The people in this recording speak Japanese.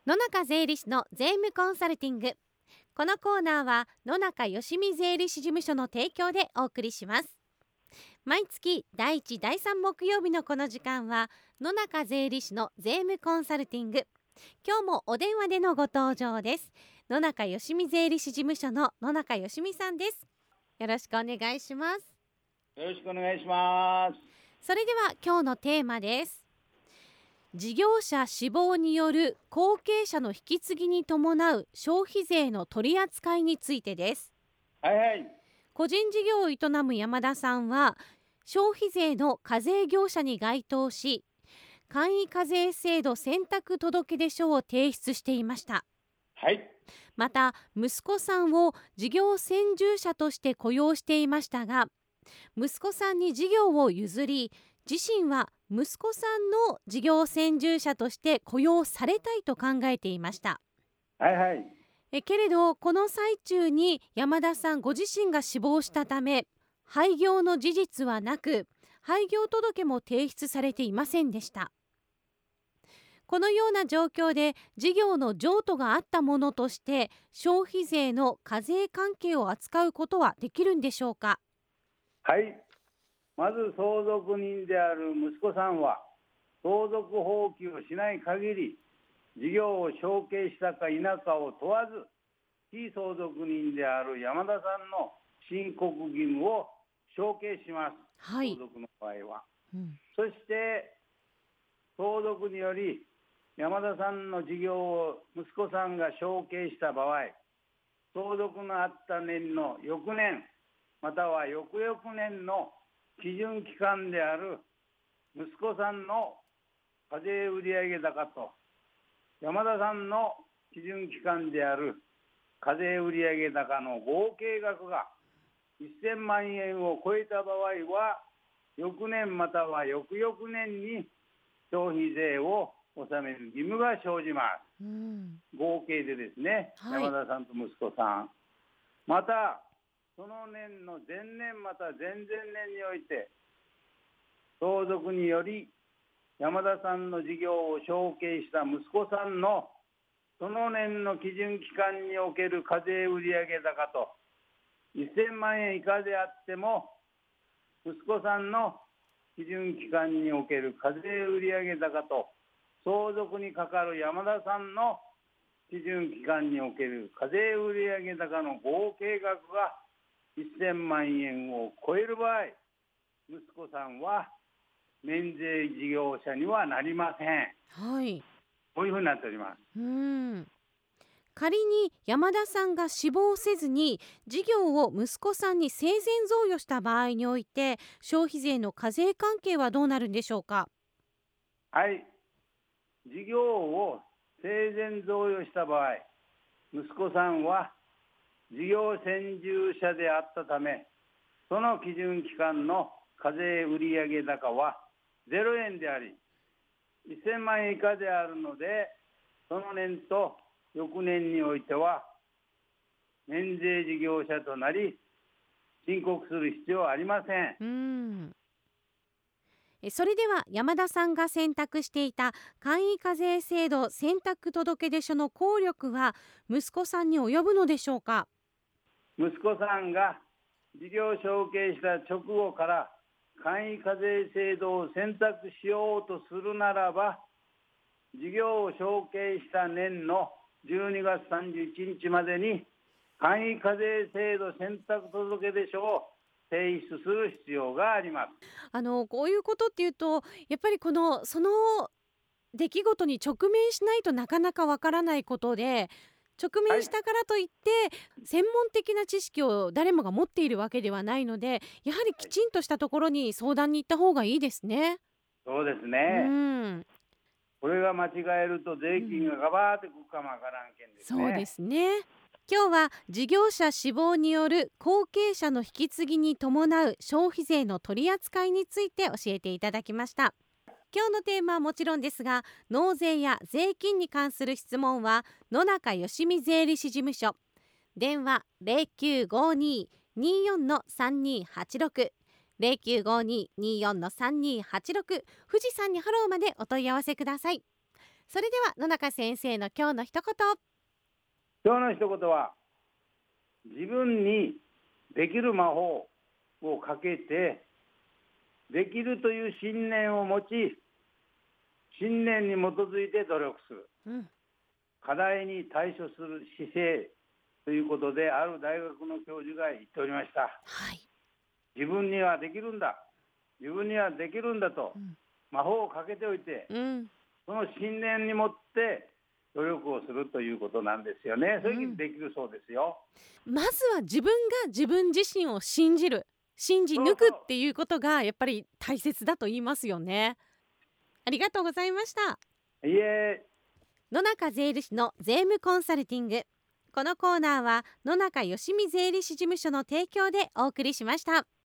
野中税理士の税務コンサルティング。このコーナーは野中よしみ税理士事務所の提供でお送りします。毎月第1第3木曜日のこの時間は野中税理士の税務コンサルティング。今日もお電話でのご登場です。野中よしみ税理士事務所の野中よしみさんです。よろしくお願いします。 よろしくお願いします。 それでは今日のテーマです。事業者死亡による後継者の引き継ぎに伴う消費税の取り扱いについてです。 はいはい。 個人事業を営む山田さんは消費税の課税業者に該当し、簡易課税制度選択届出書を提出していました。 はい。 また息子さんを事業専従者として雇用していましたが、息子さんに事業を譲り、自身は息子さんの事業専従者として雇用されたいと考えていました。 はいはい。 けれどこの最中に山田さんご自身が死亡したため、廃業の事実はなく、廃業届も提出されていませんでした。このような状況で事業の譲渡があったものとして消費税の課税関係を扱うことはできるんでしょうか。 はい。まず相続人である息子さんは相続放棄をしない限り事業を承継したか否かを問わず、非相続人である山田さんの申告義務を承継します。 はい、 相続の場合は、そして相続により山田さんの事業を息子さんが承継した場合、相続のあった年の翌年または翌々年の基準期間である息子さんの課税売上高と山田さんの基準期間である課税売上高の合計額が1000万円を超えた場合は、翌年または翌々年に消費税を納める義務が生じます。合計でですね、はい、山田さんと息子さん、またその年の前年また前々年において相続により山田さんの事業を承継した息子さんのその年の基準期間における課税売上高と1000万円以下であっても、息子さんの基準期間における課税売上高と相続にかかる山田さんの基準期間における課税売上高の合計額が1000万円を超える場合、息子さんは免税事業者にはなりません。 はい、 こういうふうになっております。 仮に山田さんが死亡せずに事業を息子さんに生前贈与した場合において、消費税の課税関係はどうなるんでしょうか。 はい、事業を生前贈与した場合、息子さんは事業専従者であったため、その基準期間の課税売上高は0円であり、1000万円以下であるので、その年と翌年においては免税事業者となり申告する必要はありません。 それでは山田さんが選択していた簡易課税制度選択届出書の効力は息子さんに及ぶのでしょうか。 息子さんが事業承継した直後から簡易課税制度を選択しようとするならば、事業を承継した年の12月31日までに簡易課税制度選択届出書を提出する必要があります。 こういうことっていうと、やっぱりその出来事に直面しないとなかなかわからないことで、直面したからといって、専門的な知識を誰もが持っているわけではないので、やはりきちんとしたところに相談に行った方がいいですね。 そうですね。これが間違えると税金がガバーってくるかもわからんけんですね。 そうですね。今日は事業者死亡による後継者の引き継ぎに伴う消費税の取り扱いについて教えていただきました。今日のテーマはもちろんですが、納税や税金に関する質問は野中よしみ税理士事務所、電話0952-24-3286 0952-24-3286、富士山にハローまでお問い合わせください。 それでは野中先生の今日の一言。 今日の一言は、自分にできる魔法をかけて、できるという信念を持ち、信念に基づいて努力する。課題に対処する姿勢ということで、ある大学の教授が言っておりました。自分にはできるんだ、自分にはできるんだと、魔法をかけておいて、その信念に持って努力をするということなんですよね。それにできるそうですよ。 まずは自分が自分自身を信じる、信じ抜くっていうことがやっぱり大切だと言いますよね。ありがとうございました。 いえ。 野中税理士の税務コンサルティング。このコーナーは野中よしみ税理士事務所の提供でお送りしました。